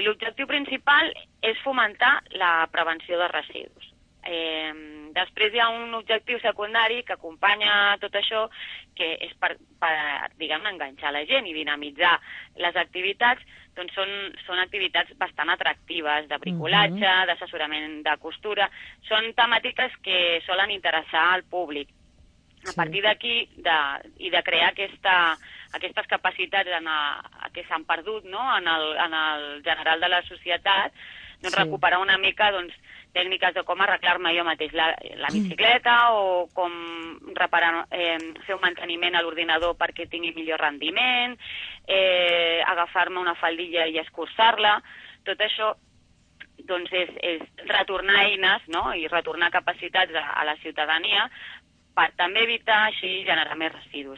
l'objectiu principal és fomentar la prevenció de residus. Després hi ha un objectiu secundari que acompanya tot això, que és per diguem-ne, enganxar la gent i dinamitzar les activitats. Doncs són activitats bastant atractives, de bricolatge, d'assessorament de costura. Són temàtiques que solen interessar al públic. A partir d'aquí, i de crear aquestes capacitats que s'han perdut, no?, en el general de la societat, doncs recuperar una mica tècniques de com arreglar-me jo mateix la bicicleta o com fer un manteniment a l'ordinador perquè tingui millor rendiment, agafar-me una faldilla i escurçar-la. Tot això doncs és retornar eines, no?, i retornar capacitats a la ciutadania per també evitar així generar més residus.